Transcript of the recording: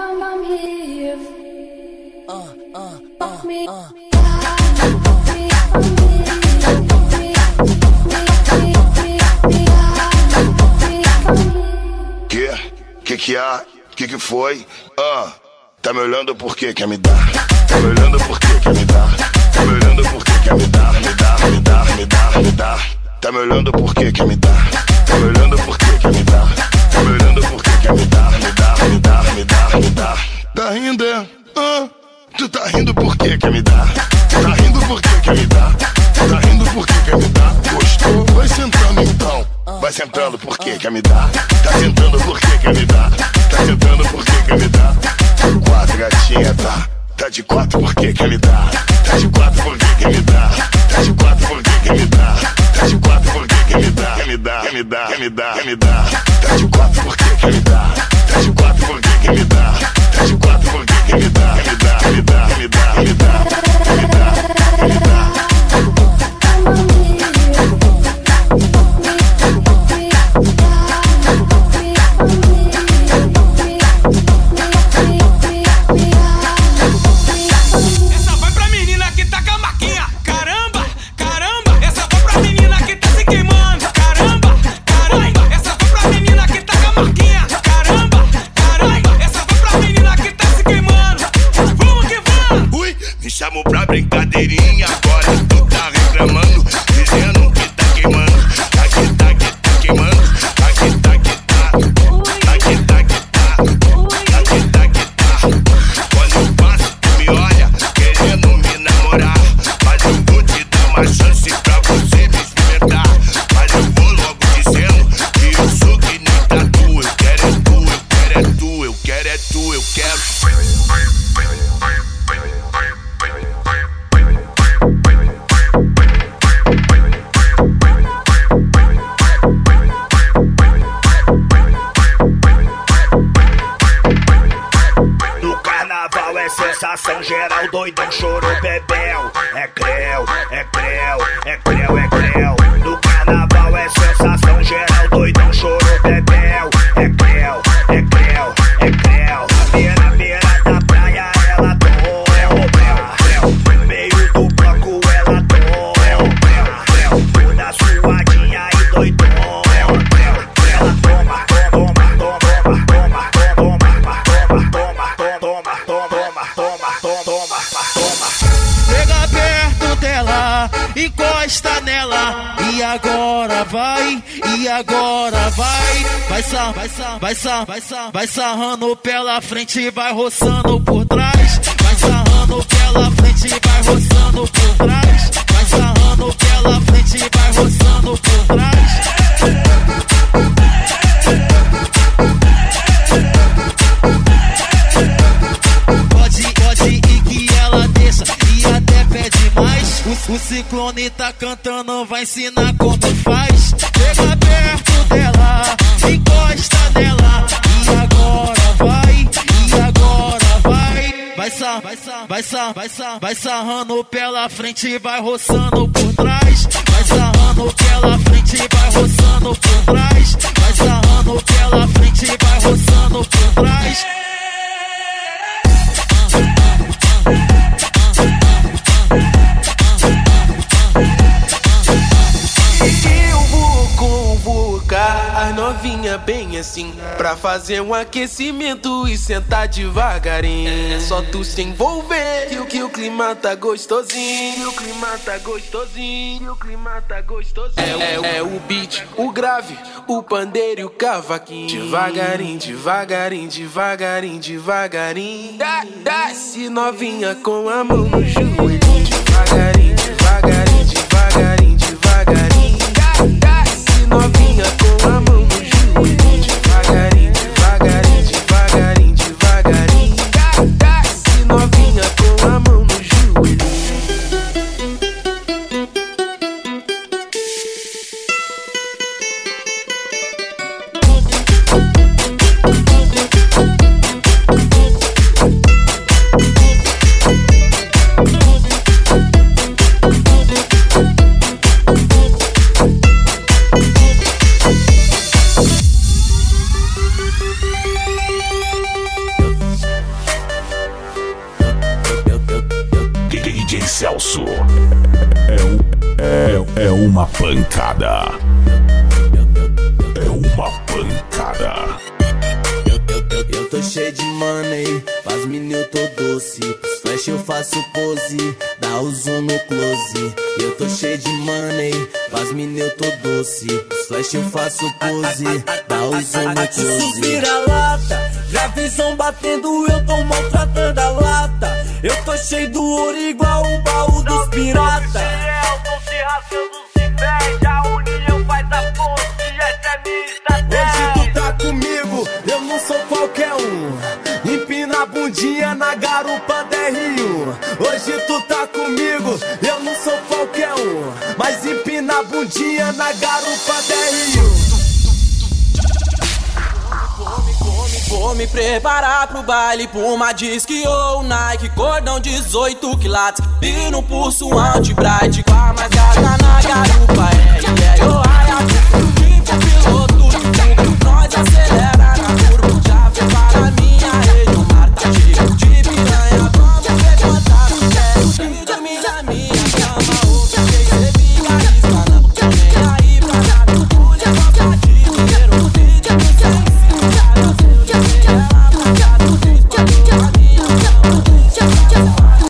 I'm here. Fuck me. Que há? Que foi? Tá me olhando por quê? Quer me dar? Tá me olhando por quê? Quer me dar? Tá me olhando por quê? Quer me dar? Me dar, me dar, me dar, me dar. Tá me olhando por quê? Quer me dar? Tá me olhando por quê? Quer me dar? Tá me olhando por quê? Quer me dar? Me dar, me dar, me dar, me dar. Tá rindo, é? Tu tá rindo por quê? Quer me dar? Tá rindo por quê? Quer me dar? Tá rindo por quê? Quer me dar? Gostou? Vai sentando então. Vai sentando por quê? Quer me dar? Tá sentando por quê? Quer me dar? Tá sentando por quê? Quer me dar? Quatro, gatinha, tá? Tá de quatro por quê? Quer me dar? Tá de quatro por quê? Quer me dar? Tá de quatro por quê? Quer me dar? Tá de quatro por quê? Quer me dar? Quer me dar? Quer me dar? Quer me dar? Quer me dar? Tá de quatro por quê? Quer me dar? Tá de quatro por quê? Quer me dar? Tá de quatro por quê? Quer me dar? Quer me dar? Quer me dar? Quer me dar? Quer me dar? Quer me dar? Quer me dar? Chamou pra brincadeirinha, agora tu tá reclamando, dizendo que tá queimando. Aqui tá queimando, aqui tá que tá, aqui tá que tá, aqui tá que tá. Quando eu passo tu me olha, querendo me namorar, mas eu vou te dar uma chance pra você me experimentar. Mas eu vou logo dizendo que eu sou que nem tatu. Eu quero é tu, eu quero é tu, eu quero é tu, eu quero. Sensação geral, doidão, choro, bebel. É creu, é creu, é creu, é creu. No carnaval é sensação geral, doidão, choro, bebel. É creu, é creu, é creu. Na beira da praia ela toma, meio do bloco ela toma, toda suadinha e doidona. Ela toma, toma, toma, toma, toma, toma, toma, toma. Chega perto dela, encosta nela. E agora vai, e agora vai. Vai sarrando pela frente, vai roçando por trás. Vai sarrando pela frente, vai roçando por trás. Vai sarrando pela frente, vai roçando por trás. Pode ir que ela deixa e até pede mais. O Ciclone tá cantando, vai ensinar como faz. Chega perto dela, encosta nela. E agora vai, e agora vai. Vai sarrando pela frente, vai roçando por trás. Vai sarrando pela frente, vai roçando por trás. Vai sarrando pela frente, vai roçando por trás. Eu vou convocar as novinha bem assim, pra fazer um aquecimento e sentar devagarinho. É só tu se envolver que o clima tá gostosinho. O clima tá gostosinho, o clima tá gostosinho. É o beat, o grave, o pandeiro e o cavaquinho. Devagarinho, devagarinho, devagarinho, devagarinho. Desce novinha com a mão no joelho. Devagarinho, devagarinho, devagarinho, devagarinho. Desce novinha com a mão no joelho. Devagarinho, devagarinho, devagarinho, devagarinho. Desce novinha com a mão no joelho. Celso. É uma pancada. É uma pancada. Eu tô cheio de money, faz menino tô doce. Os flash eu faço pose, dá o zoom no close. Eu tô cheio de money, faz menino eu tô doce. Os flash eu faço pose, dá o zoom no close. Vira-lata, já vi som batendo, eu tô maltratando a lata. Eu tô cheio do ouro igual o baú dos piratas. Tô se rasgando, se perde, a união faz a força e essa é minha estratégia. Hoje tu tá comigo, eu não sou qualquer um. Empina a bundinha na garupa DR1. Hoje tu tá comigo, eu não sou qualquer um. Mas empina a bundinha na garupa DR1. Vou me preparar pro baile, Puma Disque ou Nike, cordão 18 quilates e no pulso anti-bright, com a mais gata na garupa.